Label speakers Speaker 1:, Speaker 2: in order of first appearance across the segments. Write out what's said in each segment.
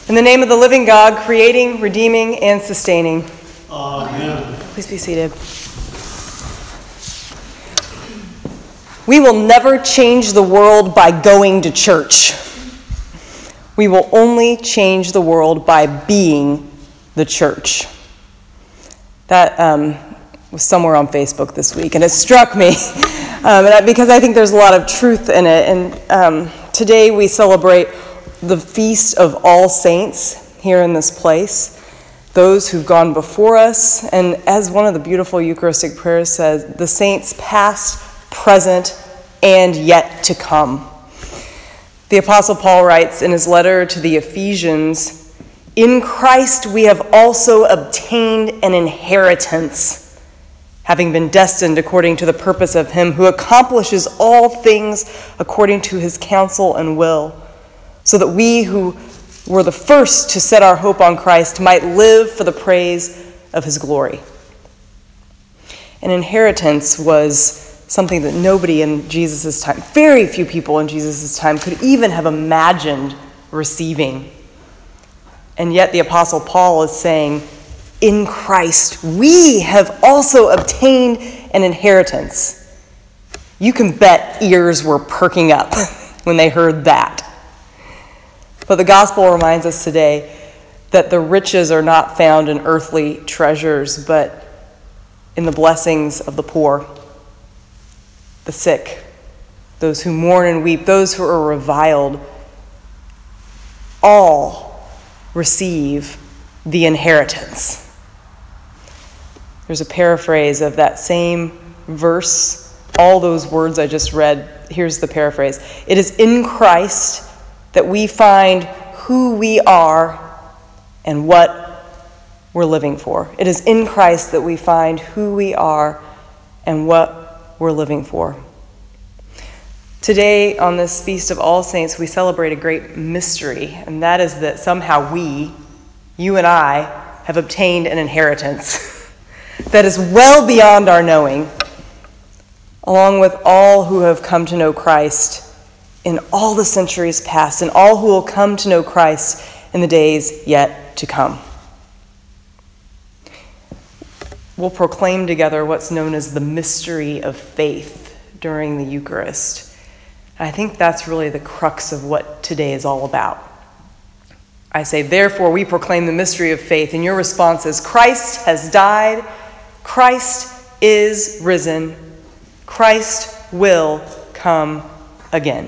Speaker 1: In the name of the living God, creating, redeeming, and sustaining.
Speaker 2: Amen.
Speaker 1: Please be seated. We will never change the world by going to church. We will only change the world by being the church. That was somewhere on Facebook this week, and it struck me because I think there's a lot of truth in it. And today we celebrate the Feast of All Saints here in this place, those who've gone before us. And as one of the beautiful Eucharistic prayers says, the saints past, present, and yet to come. The Apostle Paul writes in his letter to the Ephesians, "In Christ we have also obtained an inheritance, having been destined according to the purpose of him who accomplishes all things according to his counsel and will, so that we who were the first to set our hope on Christ might live for the praise of his glory." An inheritance was something that nobody in Jesus' time, very few people in Jesus' time, could even have imagined receiving. And yet the Apostle Paul is saying, in Christ, we have also obtained an inheritance. You can bet ears were perking up when they heard that. But the gospel reminds us today that the riches are not found in earthly treasures, but in the blessings of the poor, the sick, those who mourn and weep, those who are reviled. All receive the inheritance. There's a paraphrase of that same verse, all those words I just read. Here's the paraphrase. It is in Christ that we find who we are and what we're living for. It is in Christ that we find who we are and what we're living for. Today, on this Feast of All Saints, we celebrate a great mystery, and that is that somehow we, you and I, have obtained an inheritance that is well beyond our knowing, along with all who have come to know Christ in all the centuries past, and all who will come to know Christ in the days yet to come. We'll proclaim together what's known as the mystery of faith during the Eucharist. And I think that's really the crux of what today is all about. I say, therefore, we proclaim the mystery of faith, and your response is, Christ has died, Christ is risen, Christ will come again.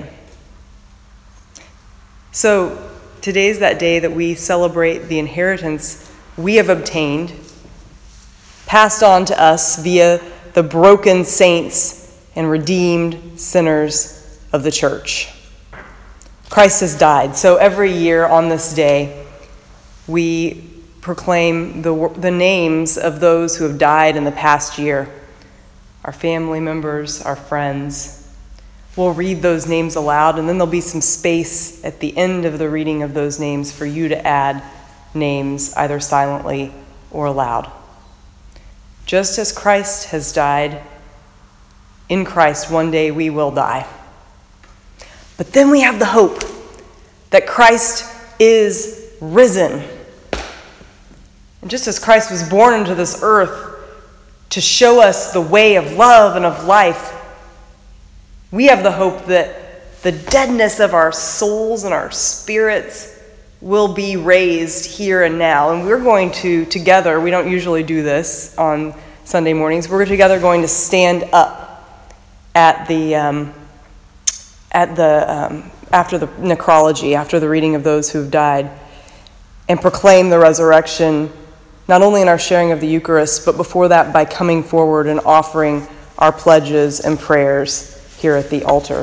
Speaker 1: So today's that day that we celebrate the inheritance we have obtained, passed on to us via the broken saints and redeemed sinners of the church. Christ has died. So every year on this day, we proclaim the names of those who have died in the past year, our family members, our friends. We'll read those names aloud, and then there'll be some space at the end of the reading of those names for you to add names either silently or aloud. Just as Christ has died, in Christ one day we will die. But then we have the hope that Christ is risen. And just as Christ was born into this earth to show us the way of love and of life, we have the hope that the deadness of our souls and our spirits will be raised here and now. And we're going to, together, we don't usually do this on Sunday mornings, we're together going to stand up at the after the necrology, after the reading of those who've died, and proclaim the resurrection, not only in our sharing of the Eucharist, but before that by coming forward and offering our pledges and prayers here at the altar.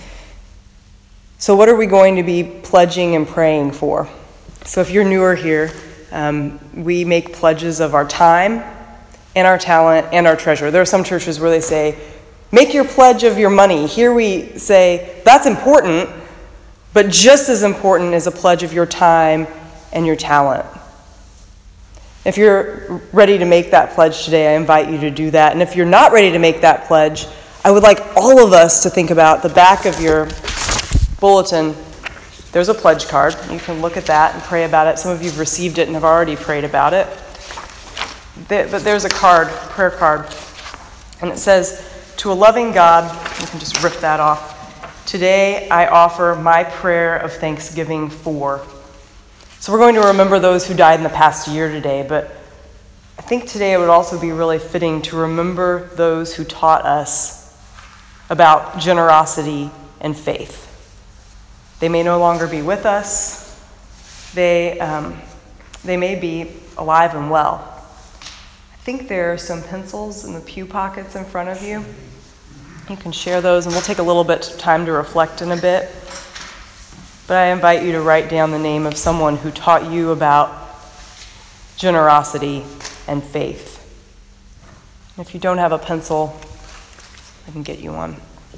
Speaker 1: So what are we going to be pledging and praying for? So if you're newer here, we make pledges of our time and our talent and our treasure. There are some churches where they say, make your pledge of your money. Here we say, that's important, but just as important is a pledge of your time and your talent. If you're ready to make that pledge today, I invite you to do that. And if you're not ready to make that pledge, I would like all of us to think about the back of your bulletin. there's a pledge card. You can look at that and pray about it. Some of you have received it and have already prayed about it. But there's a card, prayer card, and it says, "To a loving God," you can just rip that off, "today I offer my prayer of thanksgiving for." So we're going to remember those who died in the past year today, but I think today it would also be really fitting to remember those who taught us about generosity and faith. They may no longer be with us. They may be alive and well. I think there are some pencils in the pew pockets in front of you. You can share those, and we'll take a little bit of time to reflect in a bit. But I invite you to write down the name of someone who taught you about generosity and faith. If you don't have a pencil, I can get you one.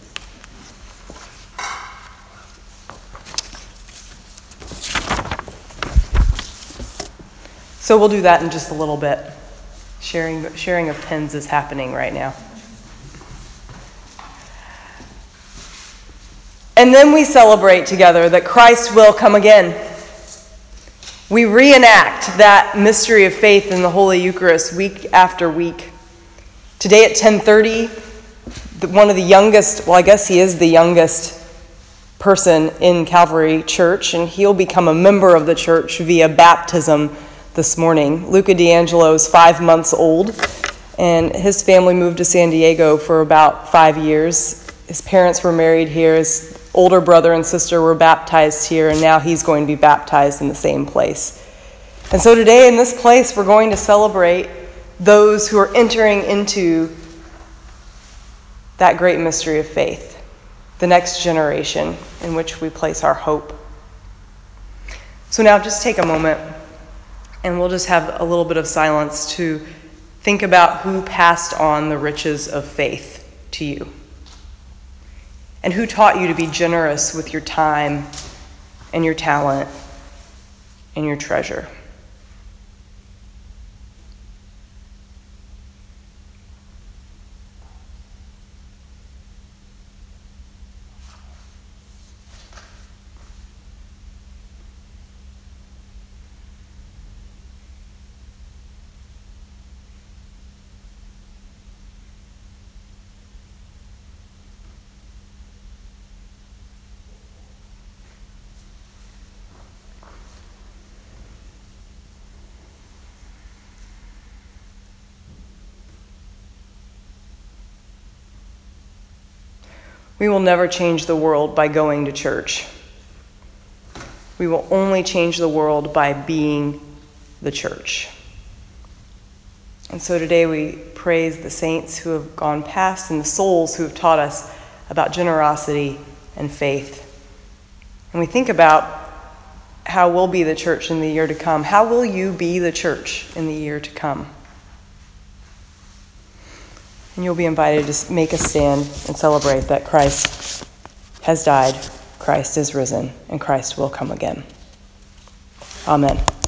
Speaker 1: So we'll do that in just a little bit. Sharing of pens is happening right now. And then we celebrate together that Christ will come again. We reenact that mystery of faith in the Holy Eucharist week after week. Today at 10:30, one of the youngest, well, I guess he is the youngest person in Calvary Church, and he'll become a member of the church via baptism this morning. Luca D'Angelo is 5 months old, and his family moved to San Diego for about 5 years. His parents were married here. His older brother and sister were baptized here, and now he's going to be baptized in the same place. And so today in this place, we're going to celebrate those who are entering into that great mystery of faith, the next generation in which we place our hope. So now just take a moment, and we'll just have a little bit of silence to think about who passed on the riches of faith to you, and who taught you to be generous with your time and your talent and your treasure. We will never change the world by going to church. We will only change the world by being the church. And so today we praise the saints who have gone past and the souls who have taught us about generosity and faith. And we think about how we'll be the church in the year to come. How will you be the church in the year to come? And you'll be invited to make a stand and celebrate that Christ has died, Christ is risen, and Christ will come again. Amen.